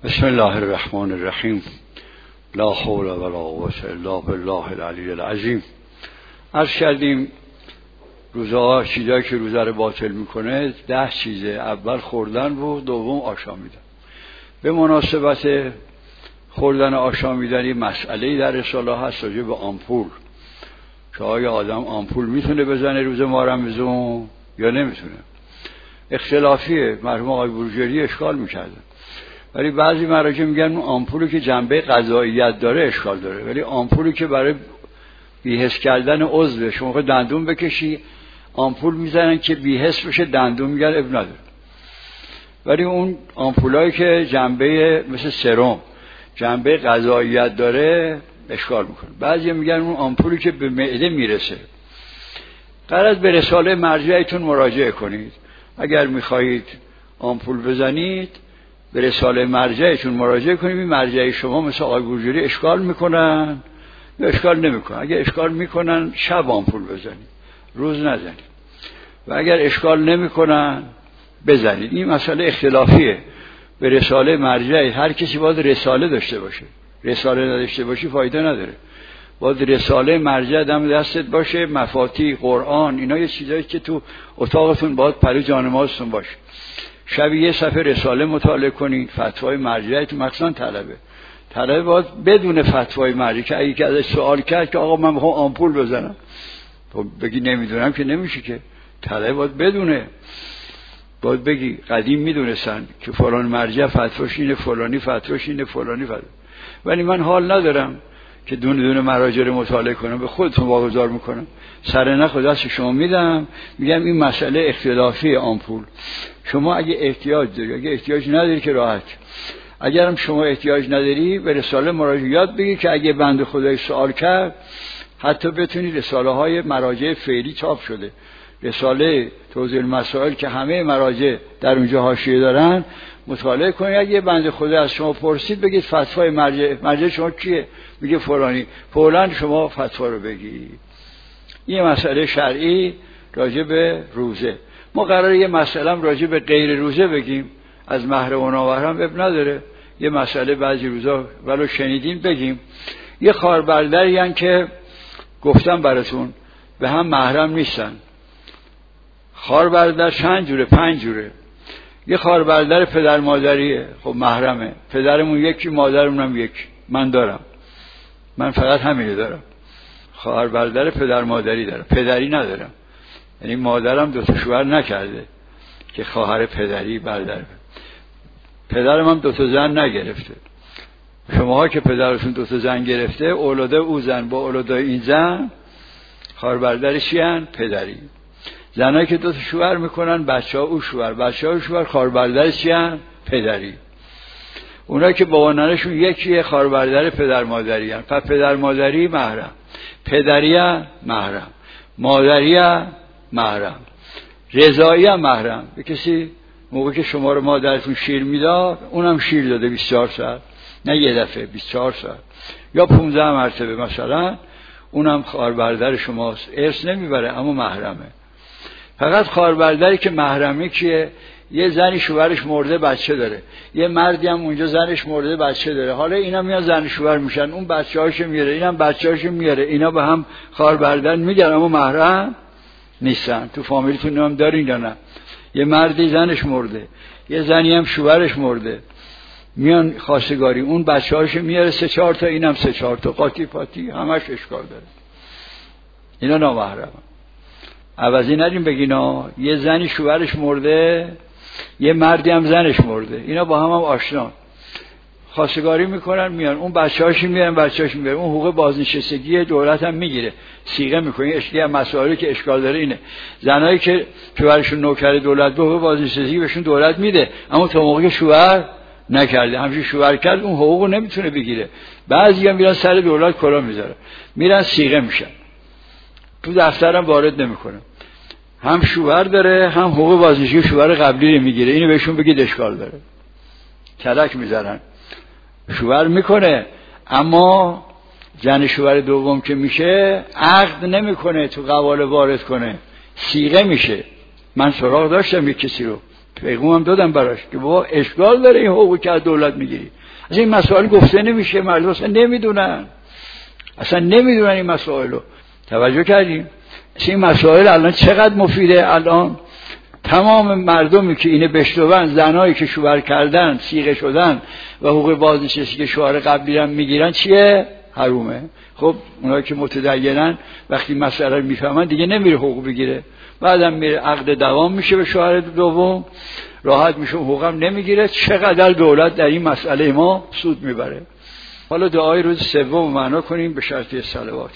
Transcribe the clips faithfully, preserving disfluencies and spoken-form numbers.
بسم الله الرحمن الرحیم. لا حول ولا قوة الا بالله العلی العظیم. عرض کردیم روزها چیزایی که روزه رو باطل میکنه ده چیزه. اول خوردن و دوم آشامیدن. به مناسبت خوردن آشامیدن یه مسئله در رساله هست راجع به آمپول، که آیا آدم آمپول میتونه بزنه روز ماه رمضان یا نمیتونه. اختلافیه. مرحوم آقای بروجردی اشکال میکردن، ولی بعضی مراجع میگن اون آمپولی که جنبه غذاییت داره اشکال داره، ولی آمپولی که برای بی‌حس کردن عضو، شما خود دندون بکشی آمپول میزنن که بی‌حس بشه دندون، میگن اب نداره. ولی اون آمپولایی که جنبه مثل سرم جنبه غذاییت داره اشکال میکنه. بعضی میگن اون آمپولی که به معده میرسه. غرض به رساله مرجعیتون مراجعه کنید. اگر میخواهید آمپول بزنید به رساله مرجعیتون مراجعه کنید. این مرجع شما مثل آقای بروجردی اشکال میکنن یا اشکال نمیکنن. اگر اشکال میکنن شب آمپول بزنید، روز نزنید. و اگر اشکال نمیکنن بزنید. این مسئله اختلافیه. به رساله مرجع هر کسی باید رساله داشته باشه. رساله نداشته باشی فایده نداره. باید رساله مرجع دم دستت باشه. مفاتیح، قرآن، اینا یه چیزایی که تو اتاقتون باید پری جانمازتون باشه. شبی یه صفحه رساله مطالعه کنید. فتوای مرجعیتون مخصوصا طلبه طلبه باید بدون فتوای مرجع، که اگه که ازش سوال کرد که آقا من میخوام آمپول بزنم، خب بگی نمیدونم که نمیشه که. طلبه باید بدونه. باید بگی قدیم میدونستن که فلان مرجع فتواش اینه، فلانی فتواش اینه، فلانی فتواش. ولی من حال ندارم که دونه دونه مراجع رو مطالعه کنم، به خودتون واگذار میکنم. سرنخ دست شما میدم، میگم این مسئله اختلافی آمپول. شما اگه احتیاج داری، اگه احتیاج نداری که راحت. اگرم شما احتیاج نداری به رساله مراجع یاد بگی که اگه بنده خدای سوال کرد حتی بتونی رساله های مراجع فعلی چاپ شده، رساله توضیح المسائل که همه مراجع در اونجا حاشیه دارن مطالعه کنید. اگه بنده خدا از شما پرسید بگید فتوای مرجع مرجع شما کیه؟ میگه فلانی. فلان شما فتوا رو بگید. این مسئله شرعی راجع به روزه. ما قراره یه مسئله هم راجع به غیر روزه بگیم. از محرم و نامحرم اب نداره. یه مسئله بعضی روزا ولو شنیدین بگیم. یه خاربردری هن که گفتم براتون به هم محرم نیستن. خاربردر چند جوره؟ پنج جوره. یه خاربردر پدر مادریه، خب محرمه. پدرمون یکی، مادرمونم یکی. من دارم، من فقط همینو دارم. خواهربردر پدر مادری دارم، پدری ندارم. یعنی مادرم دو تا شوهر نکرده که خواهر پدری برادر. پدرم هم دو تا زن نگرفته. شماها که پدرتون دو تا زن گرفته، اولاده او زن با اولادای این زن خواهربردرش چیان؟ پدری. زنایی که دو تا شوهر میکنن بچه‌ها او شوهر، بچه‌ها او شوهر خواهربردرش چیان؟ پدری. اونایی که بابا ننه‌شون یکیه خواهربردر پدر مادری ان. پس پدر مادری محرم، پدری محرم، مادری محرم، رضایی محرم. به کسی موقعی که شما رو مادرتون شیر میداد اونم شیر داده بیست و چهار ساعت، نه یه دفعه، بیست و چهار ساعت یا پانزده مرتبه مثلا، اونم خواهربردر شماست. ارث نمیبره اما محرمه. فقط خواهربردری که محرمه کیه؟ یه زنی شوهرش مرده بچه داره، یه مردی هم اونجا زنش مرده بچه داره. حالا اینا میان زن شوهر میشن، اون بچه‌هاشو میاره، اینم بچه‌هاشو میاره، اینا به هم خواهربردر میگن اما محرم نیستن. تو فامیلتون هم دارین یا نه؟ یه مردی زنش مرده، یه زنی هم شوهرش مرده، میان خواستگاری، اون بچه‌هاشو میاره سه چهار تا، اینم سه چهار تا، قاطی پاتی همش اشکال داره. اینا نامحرم. عوضی ندیم بگینا یه زنی شوهرش مرده، یه مردی هم زنش مرده، اینا با هم هم آشنا، خواستگاری میکنن، میان اون بچه‌هاشو میارن، بچه‌هاشو میارن، اون حقوق بازنشستگی دولت هم میگیره، صیغه میکنه. اشکی هم مسائلی که اشکال داره اینه، زنایی که شوهرشون نوکر دولت به حقوق بازنشستگی بهشون دولت میده، اما تا موقعی که شوهر نکرده، همین شوهر کرد اون حقوقو نمیتونه بگیره. بعضی هم میرن سر دولت کلا میذارن، میرن صیغه میشن، تو دفترم وارد نمیکنه. هم شوهر داره هم حقوق بازنشستگی شوهر قبلی رو میگیره. اینو بهشون بگید اشکال داره. کلک میذارن. شوهر میکنه اما زن شوهر دوم که میشه عقد نمیکنه تو قواله وارد کنه، صیغه میشه. من سراغ داشتم یک کسی رو پیغامم دادم براش که بابا اشکال داره این حقوقی که از دولت میگیری. از این مسائل گفته نمیشه، مردم اصلا نمیدونن، اصلا نمیدونن این مسائل رو. توجه کردیم؟ این مسائل الان چقدر مفیده. الان تمام مردمی که اینه بشنون، زنایی که شوهر کردن، صیغه شدن و حقوق بازنشستی که شوهر قبلی هم میگیرن چیه؟ حرومه. خب اونایی که متدینن وقتی مسئله رو میفهمن دیگه نمیره حقوق بگیره، بعدم میره عقد دوام میشه به شوهر دوم، راحت میشه، حقوقم نمیگیره. چقدر دولت در این مسئله ما سود میبره. حالا دعای روز سوم معنا کنیم به شرط صلوات.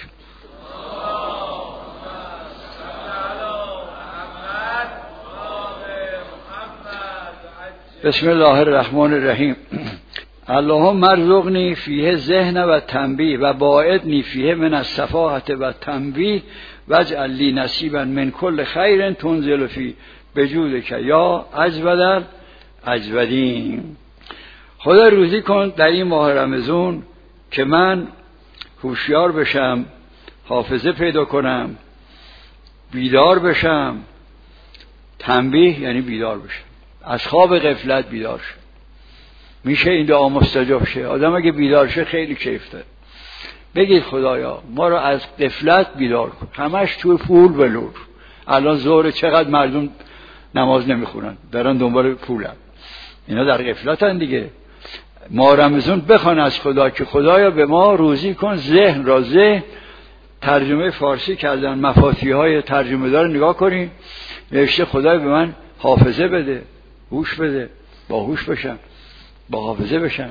بسم الله الرحمن الرحیم. اللهم ارزقنی فیه ذهن و تنبیه و باعدنی فیه من السفاهة و تنبیه واجعل لی نصیبا من کل خیر تنزل فی بجودک یا اجود الاجودین. خدا روزی کن در این ماه رمضان که من هوشیار بشم، حافظه پیدا کنم، بیدار بشم. تنبیه یعنی بیدار بشم، از خواب غفلت بیدار شد. میشه این دعا مستجاب شه. آدم اگه بیدار شه خیلی کیف داره. بگید خدایا ما رو از غفلت بیدار کن. همش توی پول بلور. الان ظهر چقدر مردم نماز نمیخونن، دارن دنبال پولن. اینا در غفلتن دیگه. ما رمضان بخوان از خدا که خدایا به ما روزی کن ذهن را. ذهن ترجمه فارسی کردن، مفاتیح های ترجمه دار نگاه کنین، نوشته خدای به من حافظه بده، هوش بده، با هوش بشم، با حافظه بشم.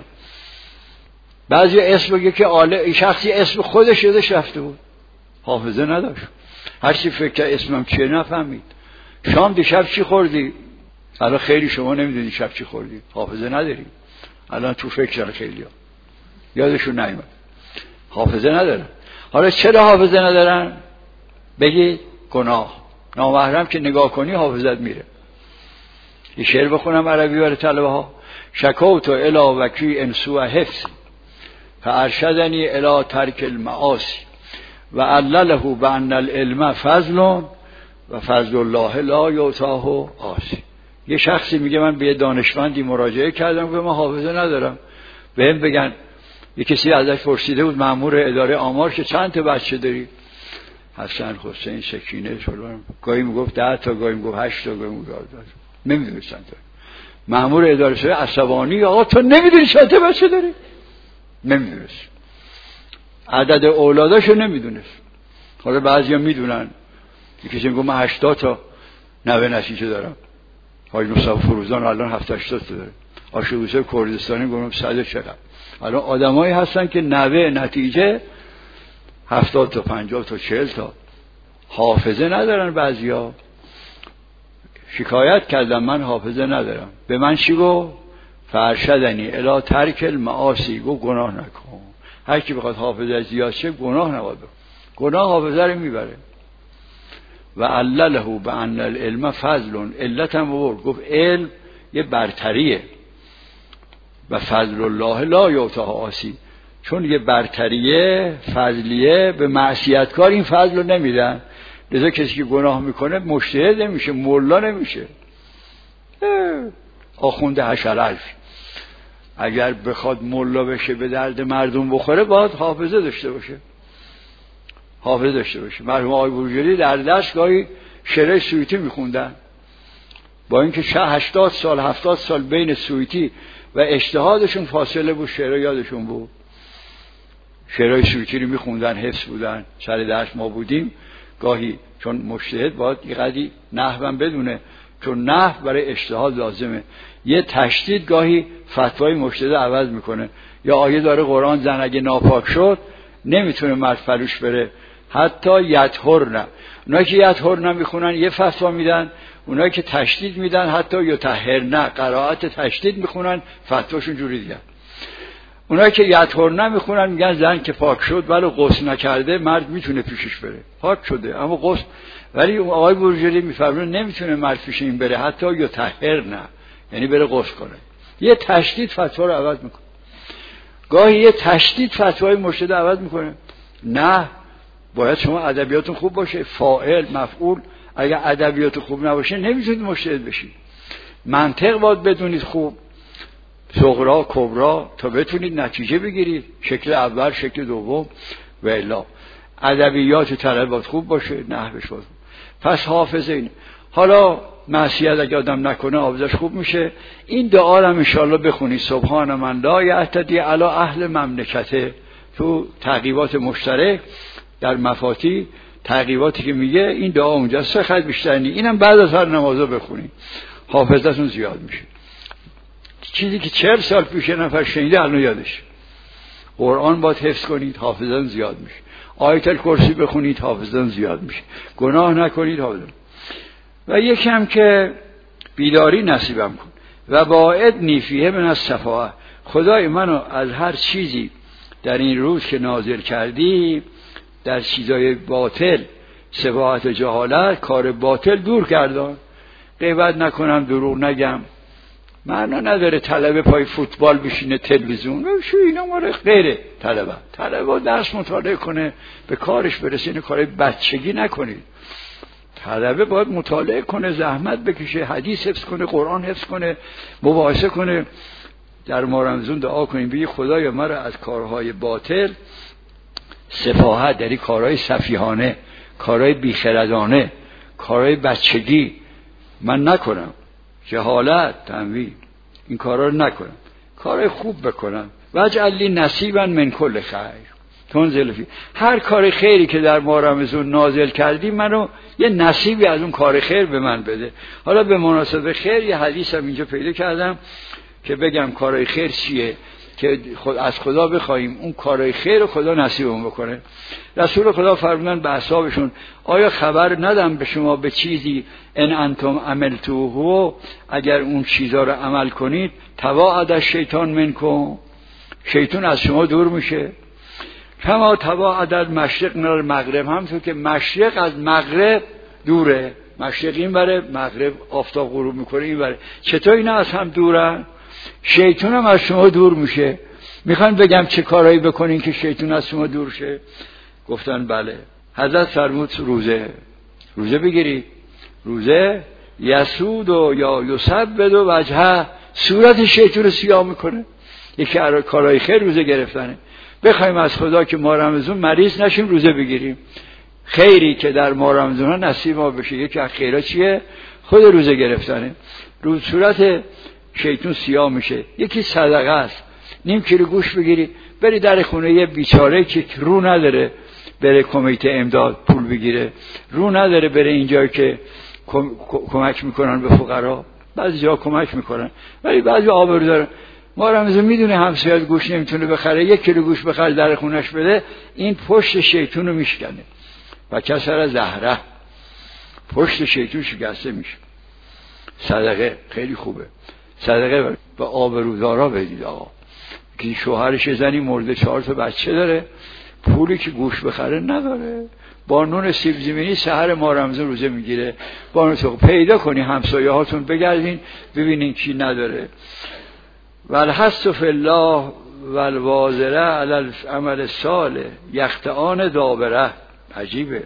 بعضی اسم بگه که آله شخصی اسم خودش یادش رفته بود، حافظه نداشت، هر چی فکر کرد اسمم چیه نفهمید. شام دیشب چی خوردی؟ الان خیلی شما نمیدونی شب چی خوردی، حافظه نداری. الان تو فکر خیلی ها یادشون نیامد، حافظه ندارن. حالا چرا حافظه ندارن؟ بگی گناه. نامحرم که نگاه کنی حافظت میره. یه شعر بخونم عربی برای طلبه ها. شکوت الی وکی انسو حفظ فارشدنی الی ترک المعاصی و علله بان العلم فضل و فضل الله لا یعطاه عاصی. یه شخصی میگه من به یه دانشمندی مراجعه کردم که من حافظه ندارم. بهم بگن، یه کسی ازش پرسیده بود، مأمور اداره آمار، که چند تا بچه داری؟ حسن، حسین، سکینه، فلان. گاهی میگفت ده تا، گاهی میگفت هشت تا، گاهی میگفت نمیدونی چند تا. مأمور اداره شده عصبانی، آقا تو نمیدونی چند تا بچه داری؟ نمیدونست، عدد اولاداشو نمیدونست. حالا بعضیا میدونن. یکی میگه من هشتاد تا نوه نتیجه دارم. حاج مصطفی فروزان الان هفتاد هشتاد تا داره. آشوبوسه کردستانی گفتم صد چقدر. الان آدمایی هستن که نوه نتیجه هفتاد تا، پنجاه تا، چهل تا. حافظه ندارن. بعضیا شکایت کردم من حافظه ندارم. به من چی گفت؟ فرشدنی الی ترک المعاصی. گفت گناه نکن. هر کی بخواد حافظه زیاد شه گناه نباید بکنه. گناه حافظه رو میبره. و علله بان العلم فضل. علتم بود، گفت علم یه برتریه و فضل الله لا یعطاه عاصی. چون یه برتریه، فضلیه، به معصیتکار این فضل رو نمیدن. لذا کسی که گناه میکنه مجتهد نمیشه، مولا نمیشه. آخونده حشرالف اگر بخواد مولا بشه به درد مردم بخوره باید حافظه داشته باشه. حافظه داشته باشه. مرحوم آقای بروجردی در درس گاهی شعر سویتی میخوندن، با اینکه چه هشتاد سال هفتاد سال بین سویتی و اجتهادشون فاصله بود، شعر یادشون بود. شعرهای سویتی رو میخوندن، حفظ بودن. سر درس ما بودیم، گاهی چون مجتهد باید یه قدری نحوم بدونه، چون نحو برای اجتهاد لازمه. یه تشدید گاهی فتوای مجتهد عوض میکنه. یا آیه داره قرآن زن اگه ناپاک شد نمیتونه مرد فروش بره حتی یطهرن. اونایی که یطهرن میخونن یه فتوا میدن، اونایی که تشدید میدن حتی یطهرن، قرائت تشدید میخونن، فتواشون جوری دیگه. اونایی که یطهرن میخونن میگن زن که پاک شد ولی غسل نکرده مرد میتونه پیشش بره، پاک شده اما غسل. ولی اون آقای بروجردی میفرمونه نمیتونه مرد پیش این بره حتی یطهرن، یعنی بره غسل کنه. یه تشدید فتوا رو عوض میکنه. گاهی یه تشدید فتوای مرشد عوض میکنه. نه، باید شما ادبیاتون خوب باشه، فاعل، مفعول. اگر ادبیات خوب نباشه نمیتونید مرشد بشید. منطق باید بدونید خوب، صغرا کبرا، تا بتونید نتیجه بگیرید، شکل اول شکل دوم و الا. ادبیات طلب باید خوب باشه، نحوش باید خوب. پس حافظه اینه. حالا معصیت اگه آدم نکنه حافظش خوب میشه. این دعا رو ان شاءالله بخونید. سبحان من لا یعتدی علی اهل مملکته، تو تعقیبات مشترک در مفاتی تعقیباتی که میگه این دعا اونجا سه خط بیشتر نی. اینم بعد از هر نمازا بخونید، حافظتون زیاد میشه. چیزی که چهل سال پیش نفر شنیده الان یادش. قرآن باید حفظ کنید، حافظتون زیاد میشه. آیت الکرسی بخونید، حافظتون زیاد میشه. گناه نکنید، حافظتون. و یکم که بیداری نصیبم کن و باعد نیفیه من از صفاء. خدای منو از هر چیزی در این روز که نازل کردی، در چیزای باطل، سفاهت و جهالت، کار باطل دور کردن. غیبت نکنم، دروغ نگم. معنا نداره طلبه پای فوتبال بشینه تلویزیون شو، اینا ماره غیره. طلبه طلبه درس مطالعه کنه، به کارش برسه. این کارای بچگی نکنید. طلبه باید مطالعه کنه، زحمت بکشه، حدیث حفظ کنه، قرآن حفظ کنه، مباحثه کنه. در ماه رمضان دعا کنیم بگی خدایا مرا از کارهای باطل، سفاهت در کارهای سفیهانه، کارهای بیخردانه، کارهای بچگی من نکنم، جهالت، تنویع، این کارا رو نکنم، کارهای خوب بکنم. واجعل لی نصیبا من کل خیر تنزل فی. هر کار خیری که در ماه رمضان نازل کردی منو یه نصیبی از اون کار خیر به من بده. حالا به مناسبت خیر یه حدیثم اینجا پیدا کردم که بگم کارهای خیر چیه که خود از خدا بخوایم اون کارهای خیر رو خدا نصیبمون بکنه. رسول خدا فرمودن به اصحابشون آیا خبر ندم به شما به چیزی ان انتم عملتوه، اگر اون چیزا رو عمل کنید تباعد الشیطان منکم، شیطان از شما دور میشه. کما تباعد المشرق من المغرب، همونطور که مشرق از مغرب دوره، مشرق این بره، مغرب آفتاب غروب میکنه این بره. چطور اینا از هم دورن؟ شیطان هم از شما دور میشه. میخوان بگم چه کارهایی بکنین که شیطان از شما دور شه؟ گفتن بله. حضرت فرمود روزه روزه بگیرید. روزه یسود و یا یصبد و وجهه، صورت شیطان رو سیاه میکنه. یکی از کارهای خیر روزه گرفتنه. بخوایم از خدا که ما رمضان مریض نشیم روزه بگیریم. خیری که در ما رمضان نصیب ما بشه، یکی از خیرها چیه؟ خود روزه گرفتنه. روز صورت شیطان سیاه میشه. یکی صدقه است. نیم کیلو گوشت بگیری بری در خونه یه بیچاره که رو نداره بره کمیته امداد پول بگیره، رو نداره بره اینجا که کم... کمک میکنن به فقرا. بعضی جا کمک میکنن ولی بعضی آبرو دارن. ما رمضان میدونه همسایه گوشت نمیتونه بخره، یک کیلو گوشت بخره در خونش بده، این پشت شیطان رو میشکنه و کسر زهره، پشت شیطان شکسته میشه. صدقه خیلی خوبه. صدقه به آبرودارا بدید. آقا که شوهرش زنی مرده چهار تا بچه داره، پولی که گوشت بخره نداره، با نون سیب زمینی سحر ما رمضان روزه میگیره. با نون تو پیدا کنی همسایه هاتون بگردین ببینین کی نداره. والحث فی الله والواظره علی العمل الصالح یخطئان دابره. عجیبه.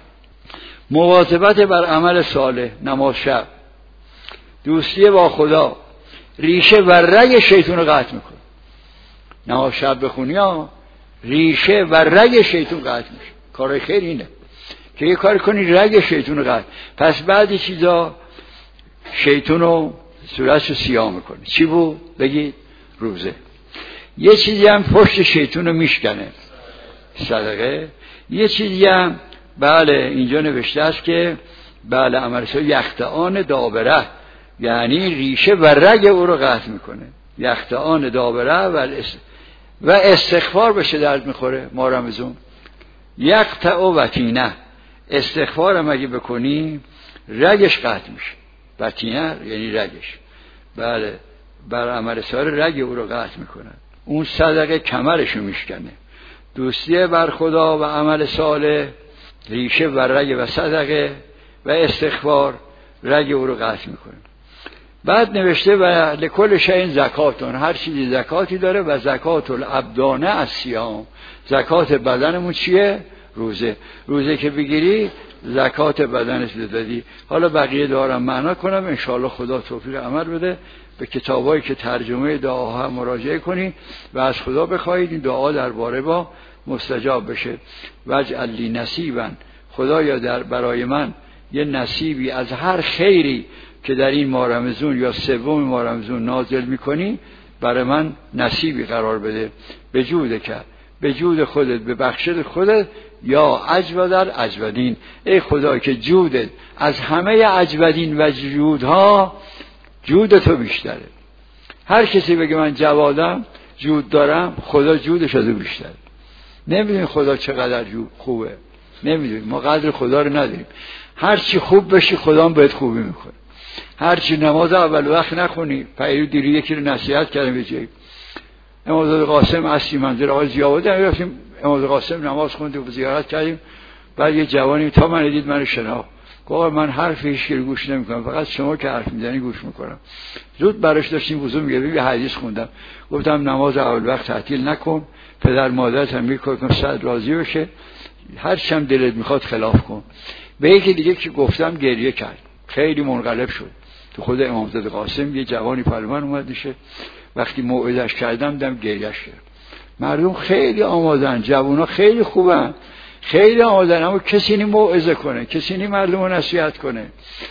مواظبت بر عمل صالح، نماز شب، دوستی با خدا، ریشه و رگ شیطان رو قطع میکنه. نماز شب بخونی ها، ریشه و رگ شیطان قطع میشه. کار خیر اینه که یه کار کنی رگ شیطان رو قطع. پس بعدی چیزا شیطان رو صورتشو سیاه میکنه. چی بود؟ بگید روزه. یه چیزی هم پشت شیطان رو میشکنه، صدقه. یه چیزی هم بله اینجا نوشته است که بله عملش یخطئان دابره، یعنی ریشه و رگ او رو قطع میکنه. یخطئان دابره و و استغفار بشه درد میخوره. ما رمضان یقطع و وتینه، استغفار هم اگه بکنی رگش قطع میشه. وتینه یعنی رگش. بله بر عمل صالح رگ او رو قطع میکنه. اون صدقه کمرشو میشکنه. دوستی بر خدا و عمل صالح، ریشه و رگ و صدقه و استغفار رگ او رو قطع میکنه. بعد نوشته و لکل شیء زکاتون، هر چیزی زکاتی داره و زکات الابدان از صیام. زکات بدنمون چیه؟ روزه. روزه که بگیری زکات بدنش دادی. حالا بقیه دارم معنا کنم، انشاءالله خدا توفیق عمل بده. به کتابایی که ترجمه دعاها مراجعه کنید و از خدا بخواهید این دعا درباره با مستجاب بشه. واجعل لی نصیبا، خدایا در برای من یه نصیبی از هر خیری که در این ماه رمضان یا سوم ماه رمضان نازل میکنی برای من نصیبی قرار بده. به جود که به جود خودت، به بخشش خودت، یا اجودر اجودین، ای خدا که جودت از همه اجودین و جودها جود تو بیشتره. هر کسی بگه من جوادم، جود دارم، خدا جودش از او بیشتره. نمیدونی خدا چقدر جود خوبه، نمیدونی، ما قدر خدا رو نداریم. هر چی خوب بشی خدا هم بهت خوبی میکنه. هر چی نماز اول وقت نخونی، پیرو دیری یکی رو نصیحت کردم به جایی امام قاسم اصلی منظر آقای زیاوده، رفتیم امام قاسم نماز خوندیم و زیارت کردیم. بعد یه جوانی تا من دید من شناخت، گفت من حرف هیچ کی گوش نمیکنم، فقط شما که حرف میزنی گوش میکنم. زود براش داشتیم وضو میگیریم، یه حدیث خوندم، گفتم نماز اول وقت تعطیل نکن، پدر مادرت هم میگه صد راضی بشه، هر چم دلت میخواد خلاف کن. به یکی دیگه که گفتم گریه کرد، خیلی منقلب شد. تو خود امامزاده قاسم یه جوانی پلوان اومد میشه، وقتی موعظش کردم دم گریهش کرد. مردم خیلی آمادن، جوونا خیلی خوبن، خیلی آمادن، اما کسی نی موعظه کنه، کسی نی مردم رو نصیحت کنه.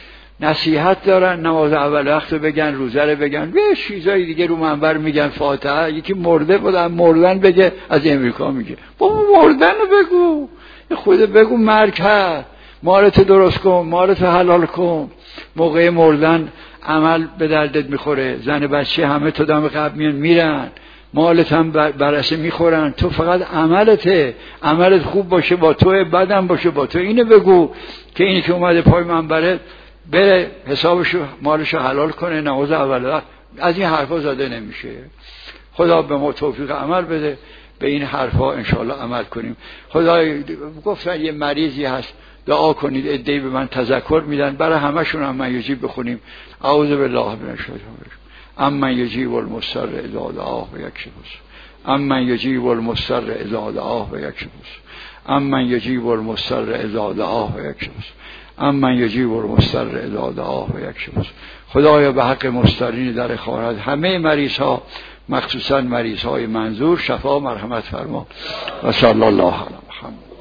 نصیحت دارن، نماز اول وقت بگن، روزه رو بگن، یه چیزای دیگه رو منبر میگن، فاتحه. یکی مرده بودن، مردن بگه، از امریکا میگه بابا مردن رو بگو، خود بگو مرگ هست، مالت درست کن، مالت حلال کن. موقع مردن عمل به دردت میخوره، زن بچه همه تو دم قبل میان میرن، مالت هم برسه میخورن، تو فقط عملته، عملت خوب باشه با تو، بدم باشه با تو. اینو بگو که اینی که اومده پای منبره بره حسابشو مالشو حلال کنه، نماز اول وقت. از این حرفا زده نمیشه. خدا به ما توفیق عمل بده، به این حرفا انشاءالله عمل کنیم. خدا گفتن یه مریضی هست دعا کنید، عده‌ای به من تذکر میدن، برای همشون هم من یجیب بخونیم. اعوذ بالله من الشیطان الرجیم. اما یجیب المضطر اذا دعاه و یکشف السوء، اما یجیب المضطر اذا دعاه و یکشف السوء، اما یجیب المضطر اذا دعاه و یکشف السوء، اما یجیب المضطر اذا دعاه و یکشف السوء. خدایا به حق مضطرین در خارج همه مریض ها، مخصوصا مریض های منظور، شفا مرحمت فرما. و صلی الله علیه و سلم.